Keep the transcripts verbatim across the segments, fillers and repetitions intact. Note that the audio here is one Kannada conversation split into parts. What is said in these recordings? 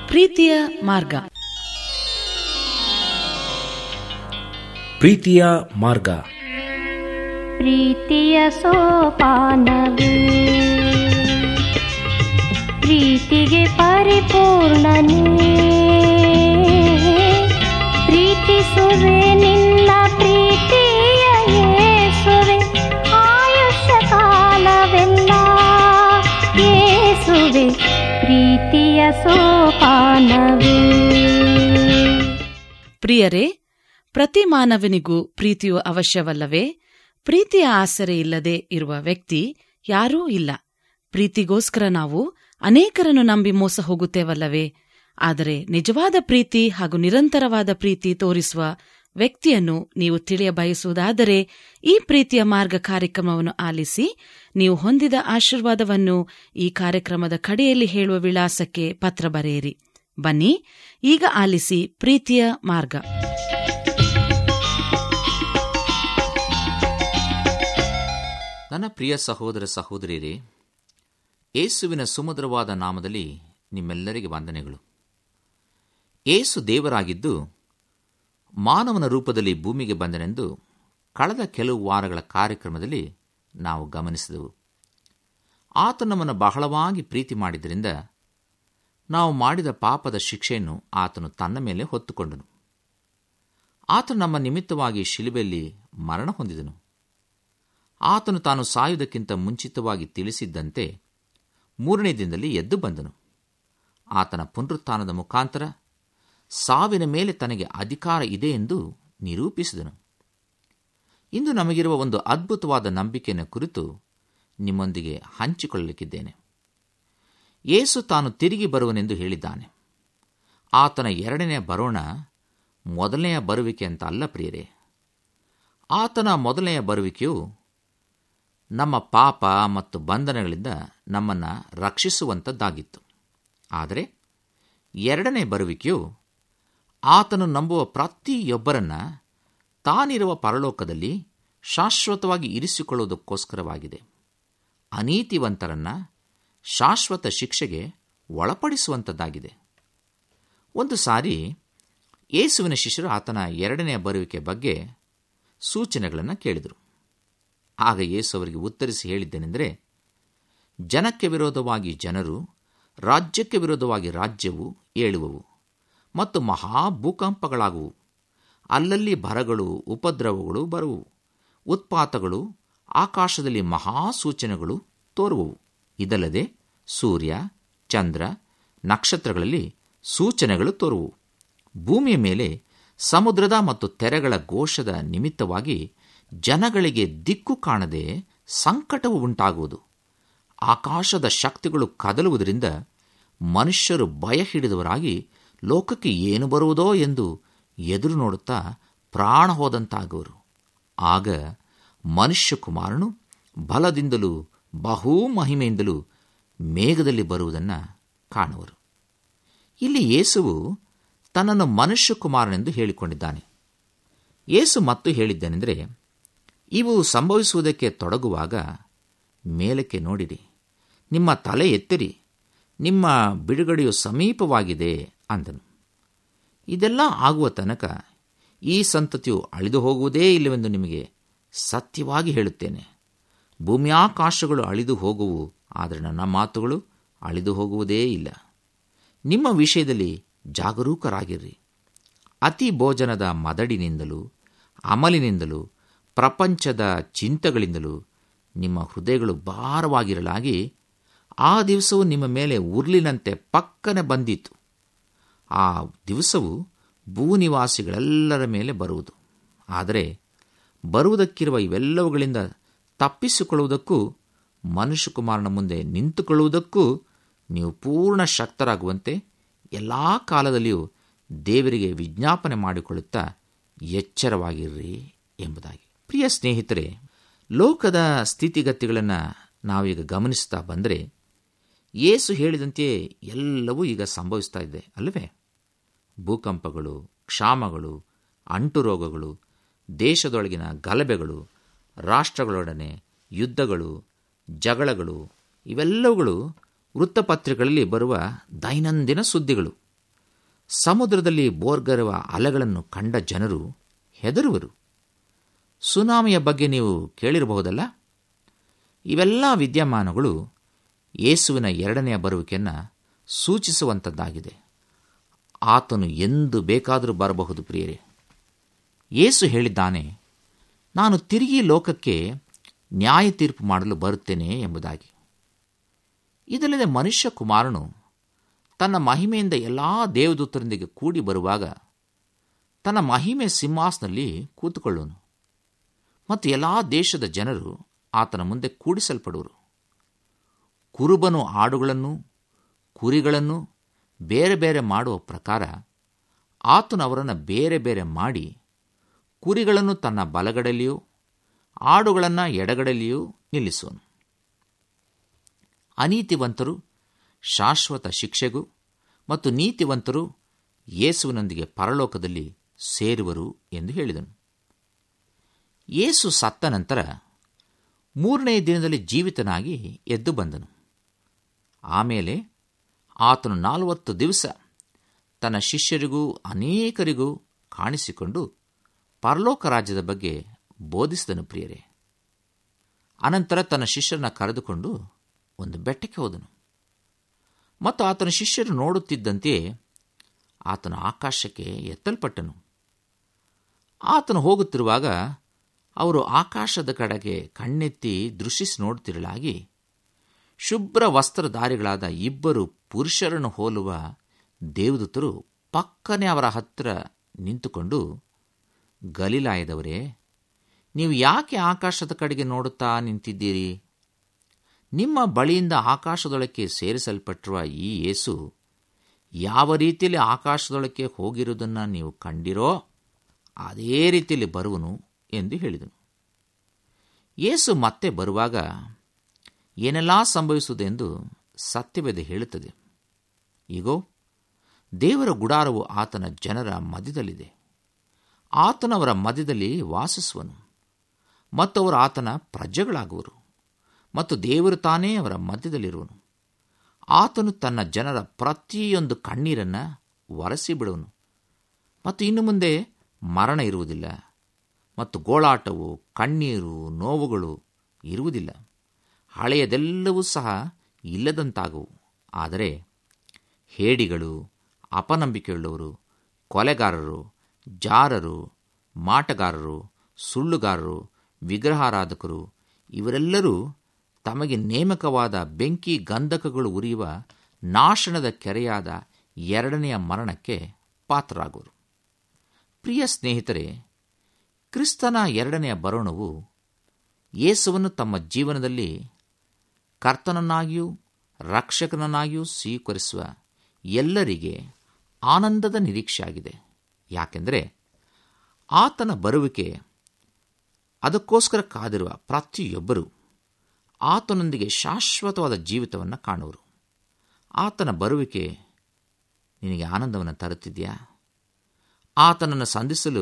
ಪ್ರೀತಿಯ ಮಾರ್ಗ. ಪ್ರೀತಿಯ ಮಾರ್ಗ. ಪ್ರೀತಿಯ ಸೋಪಾನವೇ ಪ್ರೀತಿಗೆ ಪರಿಪೂರ್ಣನೇ, ಪ್ರೀತಿಸುವೆ ನಿನ್ನ ಪ್ರೀತಿಯ ಯೇಸುವೆ, ಆಯುಷ್ಯ ಕಾಲವೆಲ್ಲ ಯೇಸುವೆ, ಪ್ರೀತಿಯ ಸೋಪಾನವೇ. ಪ್ರಿಯರೇ, ಪ್ರತಿ ಮಾನವನಿಗೂ ಪ್ರೀತಿಯು ಅವಶ್ಯವಲ್ಲವೇ? ಪ್ರೀತಿಯ ಆಸರೆ ಇಲ್ಲದೆ ಇರುವ ವ್ಯಕ್ತಿ ಯಾರೂ ಇಲ್ಲ. ಪ್ರೀತಿಗೋಸ್ಕರ ನಾವು ಅನೇಕರನ್ನು ನಂಬಿ ಮೋಸ ಹೋಗುತ್ತೇವಲ್ಲವೇ? ಆದರೆ ನಿಜವಾದ ಪ್ರೀತಿ ಹಾಗೂ ನಿರಂತರವಾದ ಪ್ರೀತಿ ತೋರಿಸುವ ವ್ಯಕ್ತಿಯನ್ನು ನೀವು ತಿಳಿಯ ಬಯಸುವುದಾದರೆ ಈ ಪ್ರೀತಿಯ ಮಾರ್ಗ ಕಾರ್ಯಕ್ರಮವನ್ನು ಆಲಿಸಿ. ನೀವು ಹೊಂದಿದ ಆಶೀರ್ವಾದವನ್ನು ಈ ಕಾರ್ಯಕ್ರಮದ ಕಡೆಯಲ್ಲಿ ಹೇಳುವ ವಿಳಾಸಕ್ಕೆ ಪತ್ರ ಬರೆಯಿರಿ. ಬನ್ನಿ, ಈಗ ಆಲಿಸಿ ಪ್ರೀತಿಯ ಮಾರ್ಗ. ನನ್ನ ಪ್ರಿಯ ಸಹೋದರ ಸಹೋದರಿಯರೇ, ಯೇಸುವಿನ ಸುಮಧುರವಾದ ನಾಮದಲ್ಲಿ ನಿಮ್ಮೆಲ್ಲರಿಗೆ ವಂದನೆಗಳು. ಯೇಸು ದೇವರಾಗಿದ್ದು ಮಾನವನ ರೂಪದಲ್ಲಿ ಭೂಮಿಗೆ ಬಂದನೆಂದು ಕಳೆದ ಕೆಲವು ವಾರಗಳ ಕಾರ್ಯಕ್ರಮದಲ್ಲಿ ನಾವು ಗಮನಿಸಿದೆವು. ಆತ ನಮ್ಮನ್ನು ಬಹಳವಾಗಿ ಪ್ರೀತಿ ಮಾಡಿದ್ದರಿಂದ ನಾವು ಮಾಡಿದ ಪಾಪದ ಶಿಕ್ಷೆಯನ್ನು ಆತನು ತನ್ನ ಮೇಲೆ ಹೊತ್ತುಕೊಂಡನು. ಆತನು ನಮ್ಮ ನಿಮಿತ್ತವಾಗಿ ಶಿಲುಬೆಯಲ್ಲಿ ಮರಣ ಹೊಂದಿದನು. ಆತನು ತಾನು ಸಾಯುವುದಕ್ಕಿಂತ ಮುಂಚಿತವಾಗಿ ತಿಳಿಸಿದ್ದಂತೆ ಮೂರನೇ ದಿನದಲ್ಲಿ ಎದ್ದು ಬಂದನು. ಆತನ ಪುನರುತ್ಥಾನದ ಮುಖಾಂತರ ಸಾವಿನ ಮೇಲೆ ತನಗೆ ಅಧಿಕಾರ ಇದೆ ಎಂದು ನಿರೂಪಿಸಿದನು. ಇಂದು ನಮಗಿರುವ ಒಂದು ಅದ್ಭುತವಾದ ನಂಬಿಕೆಯನ್ನು ಕುರಿತು ನಿಮ್ಮೊಂದಿಗೆ ಹಂಚಿಕೊಳ್ಳಲಿಕ್ಕಿದ್ದೇನೆ. ಯೇಸು ತಾನು ತಿರುಗಿ ಬರುವನೆಂದು ಹೇಳಿದ್ದಾನೆ. ಆತನ ಎರಡನೆಯ ಬರೋಣ ಮೊದಲನೆಯ ಬರುವಿಕೆ ಅಂತ ಅಲ್ಲ ಪ್ರಿಯರೇ. ಆತನ ಮೊದಲನೆಯ ಬರುವಿಕೆಯು ನಮ್ಮ ಪಾಪ ಮತ್ತು ಬಂಧನಗಳಿಂದ ನಮ್ಮನ್ನು ರಕ್ಷಿಸುವಂಥದ್ದಾಗಿತ್ತು. ಆದರೆ ಎರಡನೇ ಬರುವಿಕೆಯು ಆತನು ನಂಬುವ ಪ್ರತಿಯೊಬ್ಬರನ್ನ ತಾನಿರುವ ಪರಲೋಕದಲ್ಲಿ ಶಾಶ್ವತವಾಗಿ ಇರಿಸಿಕೊಳ್ಳುವುದಕ್ಕೋಸ್ಕರವಾಗಿದೆ. ಅನೀತಿವಂತರನ್ನ ಶಾಶ್ವತ ಶಿಕ್ಷೆಗೆ ಒಳಪಡಿಸುವಂಥದ್ದಾಗಿದೆ. ಒಂದು ಸಾರಿ ಯೇಸುವಿನ ಶಿಷ್ಯರು ಆತನ ಎರಡನೆಯ ಬರುವಿಕೆ ಬಗ್ಗೆ ಸೂಚನೆಗಳನ್ನು ಕೇಳಿದರು. ಆಗ ಯೇಸು ಅವರಿಗೆ ಉತ್ತರಿಸಿ ಹೇಳಿದ್ದೇನೆಂದರೆ, ಜನಕ್ಕೆ ವಿರೋಧವಾಗಿ ಜನರು, ರಾಜ್ಯಕ್ಕೆ ವಿರೋಧವಾಗಿ ರಾಜ್ಯವು ಏಳುವವು ಮತ್ತು ಮಹಾ ಭೂಕಂಪಗಳಾಗುವು. ಅಲ್ಲಲ್ಲಿ ಬರಗಳು, ಉಪದ್ರವಗಳು ಬರುವು. ಉತ್ಪಾತಗಳು, ಆಕಾಶದಲ್ಲಿ ಮಹಾ ಸೂಚನೆಗಳು ತೋರುವವು. ಇದಲ್ಲದೆ ಸೂರ್ಯ, ಚಂದ್ರ, ನಕ್ಷತ್ರಗಳಲ್ಲಿ ಸೂಚನೆಗಳು ತೋರುವವು. ಭೂಮಿಯ ಮೇಲೆ ಸಮುದ್ರದ ಮತ್ತು ತೆರೆಗಳ ಘೋಷದ ನಿಮಿತ್ತವಾಗಿ ಜನಗಳಿಗೆ ದಿಕ್ಕು ಕಾಣದೆ ಸಂಕಟವು ಉಂಟಾಗುವುದು. ಆಕಾಶದ ಶಕ್ತಿಗಳು ಕದಲುವುದರಿಂದ ಮನುಷ್ಯರು ಭಯ ಹಿಡಿದವರಾಗಿ ಲೋಕಕ್ಕೆ ಏನು ಬರುವುದೋ ಎಂದು ಎದುರು ನೋಡುತ್ತಾ ಪ್ರಾಣ ಹೋದಂತಾಗುವರು. ಆಗ ಮನುಷ್ಯಕುಮಾರನು ಬಲದಿಂದಲೂ ಬಹು ಮಹಿಮೆಯಿಂದಲೂ ಮೇಘದಲ್ಲಿ ಬರುವುದನ್ನು ಕಾಣುವರು. ಇಲ್ಲಿ ಯೇಸುವು ತನ್ನನ್ನು ಮನುಷ್ಯಕುಮಾರನೆಂದು ಹೇಳಿಕೊಂಡಿದ್ದಾನೆ. ಯೇಸು ಮತ್ತು ಹೇಳಿದ್ದೇನೆಂದರೆ, ಇವು ಸಂಭವಿಸುವುದಕ್ಕೆ ತೊಡಗುವಾಗ ಮೇಲಕ್ಕೆ ನೋಡಿರಿ, ನಿಮ್ಮ ತಲೆ ಎತ್ತಿರಿ, ನಿಮ್ಮ ಬಿಡುಗಡೆಯು ಸಮೀಪವಾಗಿದೆ ಅಂದನು. ಇದೆಲ್ಲ ಆಗುವ ತನಕ ಈ ಸಂತತಿಯು ಅಳಿದು ಹೋಗುವುದೇ ಇಲ್ಲವೆಂದು ನಿಮಗೆ ಸತ್ಯವಾಗಿ ಹೇಳುತ್ತೇನೆ. ಭೂಮಿಯಾಕಾಶಗಳು ಅಳಿದು ಹೋಗುವು, ಆದರೆ ನನ್ನ ಮಾತುಗಳು ಅಳಿದು ಹೋಗುವುದೇ ಇಲ್ಲ. ನಿಮ್ಮ ವಿಷಯದಲ್ಲಿ ಜಾಗರೂಕರಾಗಿರ್ರಿ. ಅತಿ ಭೋಜನದ ಮದಡಿನಿಂದಲೂ ಅಮಲಿನಿಂದಲೂ ಪ್ರಪಂಚದ ಚಿಂತೆಗಳಿಂದಲೂ ನಿಮ್ಮ ಹೃದಯಗಳು ಭಾರವಾಗಿರಲಾಗಿ ಆ ದಿವಸವು ನಿಮ್ಮ ಮೇಲೆ ಉರ್ಲಿನಂತೆ ಪಕ್ಕನೆ ಬಂದಿತು. ಆ ದಿವಸವು ಭೂನಿವಾಸಿಗಳೆಲ್ಲರ ಮೇಲೆ ಬರುವುದು. ಆದರೆ ಬರುವುದಕ್ಕಿರುವ ಇವೆಲ್ಲವುಗಳಿಂದ ತಪ್ಪಿಸಿಕೊಳ್ಳುವುದಕ್ಕೂ ಮನುಷ್ಯಕುಮಾರನ ಮುಂದೆ ನಿಂತುಕೊಳ್ಳುವುದಕ್ಕೂ ನೀವು ಪೂರ್ಣ ಶಕ್ತರಾಗುವಂತೆ ಎಲ್ಲ ಕಾಲದಲ್ಲಿಯೂ ದೇವರಿಗೆ ವಿಜ್ಞಾಪನೆ ಮಾಡಿಕೊಳ್ಳುತ್ತಾ ಎಚ್ಚರವಾಗಿರ್ರಿ ಎಂಬುದಾಗಿ. ಪ್ರಿಯ ಸ್ನೇಹಿತರೆ, ಲೋಕದ ಸ್ಥಿತಿಗತಿಗಳನ್ನು ನಾವೀಗ ಗಮನಿಸ್ತಾ ಬಂದರೆ ಯೇಸು ಹೇಳಿದಂತೆಯೇ ಎಲ್ಲವೂ ಈಗ ಸಂಭವಿಸ್ತಾ ಇದೆ ಅಲ್ಲವೇ? ಭೂಕಂಪಗಳು, ಕ್ಷಾಮಗಳು, ಅಂಟುರೋಗಗಳು, ದೇಶದೊಳಗಿನ ಗಲಭೆಗಳು, ರಾಷ್ಟ್ರಗಳೊಡನೆ ಯುದ್ಧಗಳು, ಜಗಳಗಳು, ಇವೆಲ್ಲವುಗಳು ವೃತ್ತಪತ್ರಿಕೆಗಳಲ್ಲಿ ಬರುವ ದೈನಂದಿನ ಸುದ್ದಿಗಳು. ಸಮುದ್ರದಲ್ಲಿ ಬೋರ್ಗರುವ ಅಲೆಗಳನ್ನು ಕಂಡ ಜನರು ಹೆದರುವರು. ಸುನಾಮಿಯ ಬಗ್ಗೆ ನೀವು ಕೇಳಿರಬಹುದಲ್ಲ? ಇವೆಲ್ಲ ವಿದ್ಯಮಾನಗಳು ಯೇಸುವಿನ ಎರಡನೆಯ ಬರುವಿಕೆಯನ್ನು ಸೂಚಿಸುವಂಥದ್ದಾಗಿದೆ. ಆತನು ಎಂದು ಬೇಕಾದರೂ ಬರಬಹುದು. ಪ್ರಿಯರೇ, ಯೇಸು ಹೇಳಿದ್ದಾನೆ, ನಾನು ತಿರುಗಿ ಲೋಕಕ್ಕೆ ನ್ಯಾಯ ತೀರ್ಪು ಮಾಡಲು ಬರುತ್ತೇನೆ ಎಂಬುದಾಗಿ. ಇದಲ್ಲದೆ ಮನುಷ್ಯ ಕುಮಾರನು ತನ್ನ ಮಹಿಮೆಯಿಂದ ಎಲ್ಲ ದೇವದೂತರೊಂದಿಗೆ ಕೂಡಿ ಬರುವಾಗ ತನ್ನ ಮಹಿಮೆ ಸಿಂಹಾಸನದಲ್ಲಿ ಕೂತುಕೊಳ್ಳುವನು ಮತ್ತು ಎಲ್ಲ ದೇಶದ ಜನರು ಆತನ ಮುಂದೆ ಕೂಡಿಸಲ್ಪಡುವರು. ಕುರುಬನು ಆಡುಗಳನ್ನು ಕುರಿಗಳನ್ನು ಬೇರೆ ಬೇರೆ ಮಾಡುವ ಪ್ರಕಾರ ಆತನು ಅವರನ್ನು ಬೇರೆ ಬೇರೆ ಮಾಡಿ ಕುರಿಗಳನ್ನು ತನ್ನ ಬಲಗಡೆಯಲ್ಲಿಯೂ ಆಡುಗಳನ್ನು ಎಡಗಡೆಯಲ್ಲಿಯೂ ನಿಲ್ಲಿಸುವನು. ಅನೀತಿವಂತರು ಶಾಶ್ವತ ಶಿಕ್ಷೆಗೂ ಮತ್ತು ನೀತಿವಂತರು ಯೇಸುವಿನೊಂದಿಗೆ ಪರಲೋಕದಲ್ಲಿ ಸೇರುವರು ಎಂದು ಹೇಳಿದನು. ಯೇಸು ಸತ್ತ ನಂತರ ಮೂರನೇ ದಿನದಲ್ಲಿ ಜೀವಿತನಾಗಿ ಎದ್ದು ಬಂದನು. ಆಮೇಲೆ ಆತನು ನಾಲ್ವತ್ತು ದಿವಸ ತನ್ನ ಶಿಷ್ಯರಿಗೂ ಅನೇಕರಿಗೂ ಕಾಣಿಸಿಕೊಂಡು ಪರಲೋಕ ರಾಜ್ಯದ ಬಗ್ಗೆ ಬೋಧಿಸಿದನು. ಪ್ರಿಯರೇ, ಅನಂತರ ತನ್ನ ಶಿಷ್ಯರನ್ನ ಕರೆದುಕೊಂಡು ಒಂದು ಬೆಟ್ಟಕ್ಕೆ ಹೋದನು ಮತ್ತು ಆತನ ಶಿಷ್ಯರು ನೋಡುತ್ತಿದ್ದಂತೆಯೇ ಆತನು ಆಕಾಶಕ್ಕೆ ಎತ್ತಲ್ಪಟ್ಟನು. ಆತನು ಹೋಗುತ್ತಿರುವಾಗ ಅವರು ಆಕಾಶದ ಕಡೆಗೆ ಕಣ್ಣೆತ್ತಿ ದೃಷ್ಟಿಸಿ ನೋಡುತ್ತಿರಲಾಗಿ ಶುಭ್ರ ವಸ್ತ್ರಧಾರಿಗಳಾದ ಇಬ್ಬರು ಪುರುಷರನ್ನು ಹೋಲುವ ದೇವದೂತರು ಪಕ್ಕನೆ ಅವರ ಹತ್ತಿರ ನಿಂತುಕೊಂಡು, ಗಲಿಲಾಯದವರೇ, ನೀವು ಯಾಕೆ ಆಕಾಶದ ಕಡೆಗೆ ನೋಡುತ್ತಾ ನಿಂತಿದ್ದೀರಿ? ನಿಮ್ಮ ಬಳಿಯಿಂದ ಆಕಾಶದೊಳಕ್ಕೆ ಸೇರಿಸಲ್ಪಟ್ಟಿರುವ ಈ ಯೇಸು ಯಾವ ರೀತಿಯಲ್ಲಿ ಆಕಾಶದೊಳಕ್ಕೆ ಹೋಗಿರುವುದನ್ನು ನೀವು ಕಂಡಿರೋ ಅದೇ ರೀತಿಯಲ್ಲಿ ಬರುವನು ಎಂದು ಹೇಳಿದನು. ಯೇಸು ಮತ್ತೆ ಬರುವಾಗ ಏನೆಲ್ಲ ಸಂಭವಿಸುವುದೆಂದು ಸತ್ಯವೇದ ಹೇಳುತ್ತದೆ. ಈಗೋ, ದೇವರ ಗುಡಾರವು ಆತನ ಜನರ ಮಧ್ಯದಲ್ಲಿದೆ. ಆತನವರ ಮಧ್ಯದಲ್ಲಿ ವಾಸಿಸುವನು ಮತ್ತು ಅವರು ಆತನ ಪ್ರಜೆಗಳಾಗುವರು ಮತ್ತು ದೇವರು ತಾನೇ ಅವರ ಮಧ್ಯದಲ್ಲಿರುವನು. ಆತನು ತನ್ನ ಜನರ ಪ್ರತಿಯೊಂದು ಕಣ್ಣೀರನ್ನು ಒರೆಸಿಬಿಡುವನು ಮತ್ತು ಇನ್ನು ಮುಂದೆ ಮರಣ ಇರುವುದಿಲ್ಲ ಮತ್ತು ಗೋಳಾಟವು, ಕಣ್ಣೀರು, ನೋವುಗಳು ಇರುವುದಿಲ್ಲ. ಹಳೆಯದೆಲ್ಲವೂ ಸಹ ಇಲ್ಲದಂತಾಗುವು. ಆದರೆ ಹೇಡಿಗಳು, ಅಪನಂಬಿಕೆಯುಳ್ಳವರು, ಕೊಲೆಗಾರರು, ಜಾರರು, ಮಾಟಗಾರರು, ಸುಳ್ಳುಗಾರರು, ವಿಗ್ರಹಾರಾಧಕರು ಇವರೆಲ್ಲರೂ ತಮಗೆ ನೇಮಕವಾದ ಬೆಂಕಿ ಗಂಧಕಗಳು ಉರಿಯುವ ನಾಶನದ ಕೆರೆಯಾದ ಎರಡನೆಯ ಮರಣಕ್ಕೆ ಪಾತ್ರರಾಗುವರು. ಪ್ರಿಯ ಸ್ನೇಹಿತರೆ, ಕ್ರಿಸ್ತನ ಎರಡನೆಯ ಬರೋಣವು ಯೇಸುವನ್ನು ತಮ್ಮ ಜೀವನದಲ್ಲಿ ಕರ್ತನನ್ನಾಗಿಯೂ ರಕ್ಷಕನನ್ನಾಗಿಯೂ ಸ್ವೀಕರಿಸುವ ಎಲ್ಲರಿಗೆ ಆನಂದದ ನಿರೀಕ್ಷೆಯಾಗಿದೆ. ಯಾಕೆಂದರೆ ಆತನ ಬರುವಿಕೆ ಅದಕ್ಕೋಸ್ಕರ ಕಾದಿರುವ ಪ್ರತಿಯೊಬ್ಬರೂ ಆತನೊಂದಿಗೆ ಶಾಶ್ವತವಾದ ಜೀವಿತವನ್ನು ಕಾಣುವರು. ಆತನ ಬರುವಿಕೆ ನಿನಗೆ ಆನಂದವನ್ನು ತರುತ್ತಿದೆಯಾ? ಆತನನ್ನು ಸಂಧಿಸಲು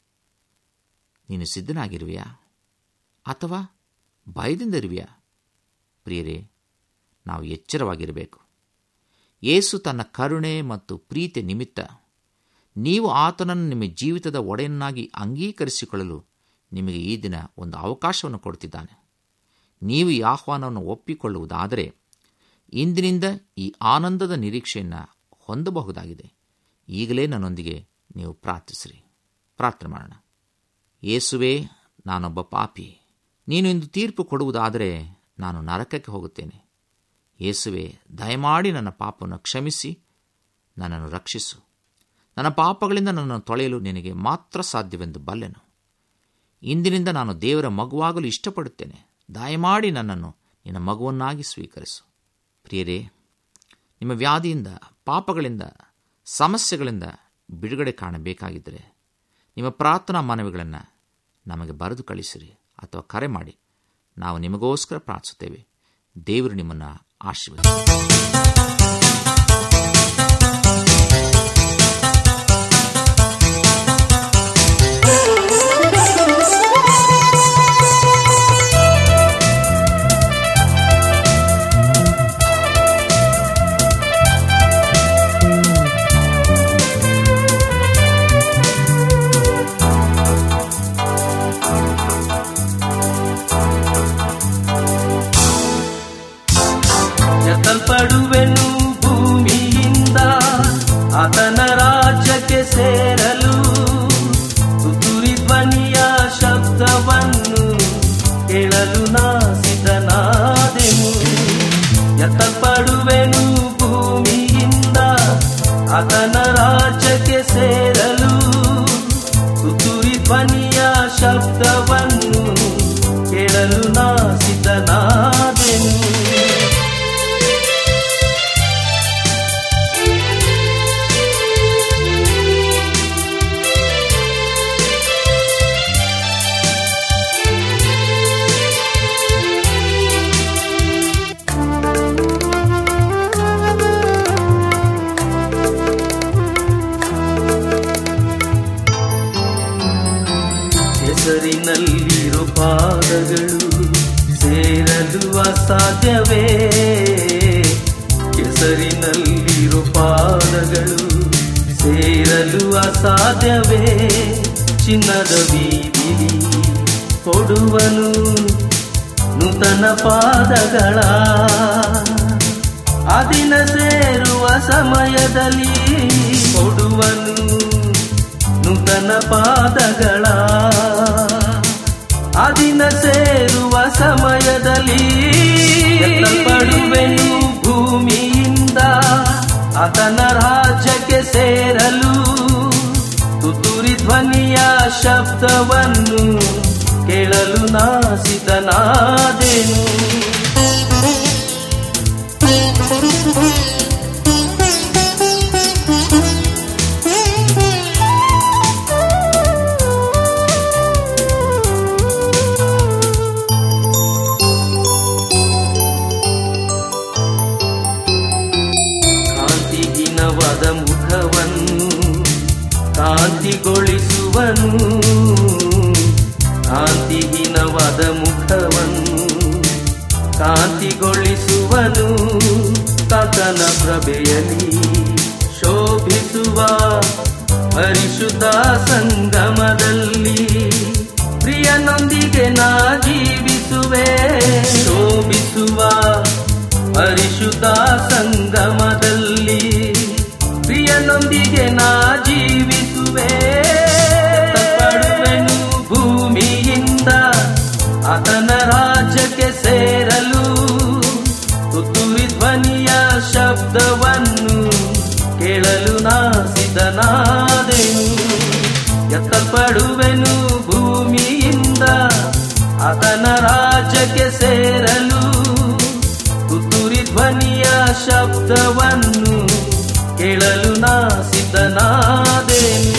ನೀನು ಸಿದ್ಧನಾಗಿರುವೆಯಾ ಅಥವಾ ಭಯದಿಂದ ಇರುವೆಯಾ? ಪ್ರಿಯರೇ, ನಾವು ಎಚ್ಚರವಾಗಿರಬೇಕು. ಯೇಸು ತನ್ನ ಕರುಣೆ ಮತ್ತು ಪ್ರೀತಿ ನಿಮಿತ್ತ ನೀವು ಆತನನ್ನು ನಿಮ್ಮ ಜೀವಿತದ ಒಡೆಯನ್ನಾಗಿ ಅಂಗೀಕರಿಸಿಕೊಳ್ಳಲು ನಿಮಗೆ ಈ ದಿನ ಒಂದು ಅವಕಾಶವನ್ನು ಕೊಡುತ್ತಿದ್ದಾನೆ. ನೀವು ಈ ಆಹ್ವಾನವನ್ನು ಒಪ್ಪಿಕೊಳ್ಳುವುದಾದರೆ ಇಂದಿನಿಂದ ಈ ಆನಂದದ ನಿರೀಕ್ಷೆಯನ್ನು ಹೊಂದಬಹುದಾಗಿದೆ. ಈಗಲೇ ನನ್ನೊಂದಿಗೆ ನೀವು ಪ್ರಾರ್ಥಿಸಿರಿ. ಪ್ರಾರ್ಥನೆ ಮಾಡೋಣ. ಯೇಸುವೇ, ನಾನೊಬ್ಬ ಪಾಪಿ. ನೀನು ಇಂದು ತೀರ್ಪು ಕೊಡುವುದಾದರೆ ನಾನು ನರಕಕ್ಕೆ ಹೋಗುತ್ತೇನೆ. ಯೇಸುವೇ, ದಯಮಾಡಿ ನನ್ನ ಪಾಪವನ್ನು ಕ್ಷಮಿಸಿ ನನ್ನನ್ನು ರಕ್ಷಿಸು. ನನ್ನ ಪಾಪಗಳಿಂದ ನನ್ನನ್ನು ತೊಳೆಯಲು ನಿನಗೆ ಮಾತ್ರ ಸಾಧ್ಯವೆಂದು ಬಲ್ಲೆನು. ಇಂದಿನಿಂದ ನಾನು ದೇವರ ಮಗುವಾಗಲು ಇಷ್ಟಪಡುತ್ತೇನೆ. ದಯಮಾಡಿ ನನ್ನನ್ನು ನಿನ್ನ ಮಗುವನ್ನಾಗಿ ಸ್ವೀಕರಿಸು. ಪ್ರಿಯರೇ, ನಿಮ್ಮ ವ್ಯಾಧಿಯಿಂದ, ಪಾಪಗಳಿಂದ, ಸಮಸ್ಯೆಗಳಿಂದ ಬಿಡುಗಡೆ ಕಾಣಬೇಕಾಗಿದ್ದರೆ ನಿಮ್ಮ ಪ್ರಾರ್ಥನಾ ಮನವಿಗಳನ್ನು ನಮಗೆ ಬರೆದು ಕಳಿಸಿರಿ ಅಥವಾ ಕರೆ ಮಾಡಿ. ನಾವು ನಿಮಗೋಸ್ಕರ ಪ್ರಾರ್ಥಿಸುತ್ತೇವೆ. ದೇವರು ನಿಮ್ಮನ್ನು ಆಶೀರ್ವದಿಸಲಿ. ಎತ್ತಲ್ಪಡುವೆನು ಭೂಮಿಯಿಂದ ಆತನ ರಾಜ್ಯಕ್ಕೆ ಸೇರಲು. ತುತ್ತೂರಿ ಧ್ವನಿಯ ಶಬ್ದವನ್ನು ಕೇಳಲು ನಾ ಸಿದ್ಧನಾದೆನು. ಎತ್ತಲ್ಪಡುವೆನು ಭೂಮಿಯಿಂದ ಆತನ ರಾಜ್ಯಕ್ಕೆ ಸೇರಲು. ತುತ್ತೂರಿ ಧ್ವನಿಯ ಶಬ್ದವನ್ನು ಕೇಳಲು ನಾ ಸಿದ್ಧನಾದೆನು. ಹೆಸರಿನಲ್ಲಿರೋ ಪಾದಗಳು ಸೇರಲು ಅಸಾಧ್ಯವೇ? ಹೆಸರಿನಲ್ಲಿರೋ ಪಾದಗಳು ಸೇರಲು ಅಸಾಧ್ಯವೇ? ಚಿನ್ನದ ಬೀದಿಲಿ ಕೊಡುವನು ನೂತನ ಪಾದಗಳ. ಅದಿನ ಸೇರುವ ಸಮಯದಲ್ಲಿ ಕೊಡುವನು ನೂತನ ಪಾದಗಳ. ಅದಿನ ಸೇರುವ ಸಮಯದಲ್ಲಿ ಎತ್ತಲ್ಪಡುವೆನು ಭೂಮಿಯಿಂದ ಆತನ ರಾಜ್ಯಕ್ಕೆ ಸೇರಲು. ತುತ್ತೂರಿ ಧ್ವನಿಯ ಶಬ್ದವನ್ನು ಕೇಳಲು ನಾ ಸಿದ್ಧನಾದೆನು. ಕಾಂತಿಹೀನವಾದ ಮುಖವನ್ನು ಕಾಂತಿಗೊಳಿಸುವನು. ಕಾಂತಿಹೀನವಾದ ಮುಖವನ್ನು ಕಾಂತಿಗೊಳಿಸುವನು. ತಾತನ ಪ್ರಭೆಯಲ್ಲಿ ಶೋಭಿಸುವ ಪರಿಶುದ್ಧ ಸಂಗಮದಲ್ಲಿ ಪ್ರಿಯನೊಂದಿಗೆ ನಾ ಜೀವಿಸುವೆ. ಶೋಭಿಸುವ ಪರಿಶುದ್ಧ ಸಂಗಮದಲ್ಲಿ ಪ್ರಿಯನೊಂದಿಗೆ ನಾ ಜೀವಿಸುವೆ. ಎತ್ತಲ್ಪಡುವೆನು ಭೂಮಿಯಿಂದ ಆತನ ರಾಜ್ಯಕ್ಕೆ ಸೇರಲು. ತುತ್ತೂರಿ ಧ್ವನಿಯ ಶಬ್ದವನ್ನು ಕೇಳಲು ನಾ ಸಿದ್ಧನಾದೆನು. ಎತ್ತಲ್ಪಡುವೆನು ಭೂಮಿಯಿಂದ ಆತನ ರಾಜ್ಯಕ್ಕೆ ಸೇರಲು. ತುತ್ತೂರಿ ಧ್ವನಿಯ ಶಬ್ದವನ್ನು ಕೇಳಲು ನಾ ಸಿದ್ಧನಾದೆನು.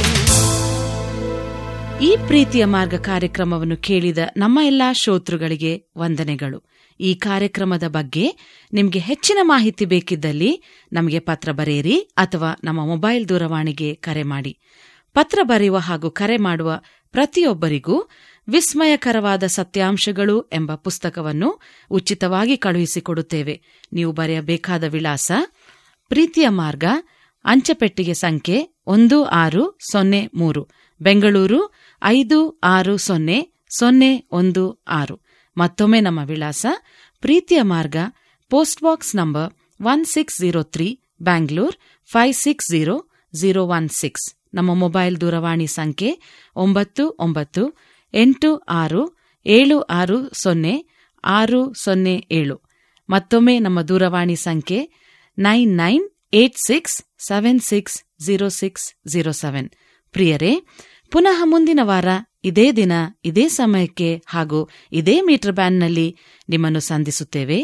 ಈ ಪ್ರೀತಿಯ ಮಾರ್ಗ ಕಾರ್ಯಕ್ರಮವನ್ನು ಕೇಳಿದ ನಮ್ಮ ಎಲ್ಲಾ ಶ್ರೋತೃಗಳಿಗೆ ವಂದನೆಗಳು. ಈ ಕಾರ್ಯಕ್ರಮದ ಬಗ್ಗೆ ನಿಮಗೆ ಹೆಚ್ಚಿನ ಮಾಹಿತಿ ಬೇಕಿದ್ದಲ್ಲಿ ನಮಗೆ ಪತ್ರ ಬರೆಯಿರಿ ಅಥವಾ ನಮ್ಮ ಮೊಬೈಲ್ ದೂರವಾಣಿಗೆ ಕರೆ ಮಾಡಿ. ಪತ್ರ ಬರೆಯುವ ಹಾಗೂ ಕರೆ ಮಾಡುವ ಪ್ರತಿಯೊಬ್ಬರಿಗೂ ವಿಸ್ಮಯಕರವಾದ ಸತ್ಯಾಂಶಗಳು ಎಂಬ ಪುಸ್ತಕವನ್ನು ಉಚಿತವಾಗಿ ಕಳುಹಿಸಿಕೊಡುತ್ತೇವೆ. ನೀವು ಬರೆಯಬೇಕಾದ ವಿಳಾಸ: ಪ್ರೀತಿಯ ಮಾರ್ಗ, ಅಂಚೆಪೆಟ್ಟಿಗೆ ಸಂಖ್ಯೆ ಒಂದು ಆರು ಸೊನ್ನೆ ಮೂರು, ಬೆಂಗಳೂರು ಐದು ಆರು ಸೊನ್ನೆ ಸೊನ್ನೆ ಒಂದು ಆರು. ಮತ್ತೊಮ್ಮೆ ನಮ್ಮ ವಿಳಾಸ: ಪ್ರೀತಿಯ ಮಾರ್ಗ, post box number one six zero three, Bangalore five six zero zero one six. ನಮ್ಮ ಮೊಬೈಲ್ ದೂರವಾಣಿ ಸಂಖ್ಯೆ ಒಂಬತ್ತು ಒಂಬತ್ತು ಎಂಟು ಆರು ಏಳು ಆರು ಸೊನ್ನೆ ಆರು ಸೊನ್ನೆ ಏಳು. ಮತ್ತೊಮ್ಮೆ ನಮ್ಮ ದೂರವಾಣಿ ಸಂಖ್ಯೆ nine nine eight six seven six zero six zero seven. ಪ್ರಿಯರೇ, ಪುನಃ ಮುಂದಿನ ವಾರ ಇದೇ ದಿನ ಇದೇ ಸಮಯಕ್ಕೆ ಹಾಗೂ ಇದೇ ಮೀಟರ್ ಬ್ಯಾಂಡ್ನಲ್ಲಿ ನಿಮ್ಮನ್ನು ಸಂಧಿಸುತ್ತೇವೆ.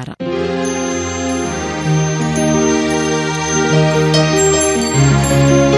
ನಮಸ್ಕಾರ.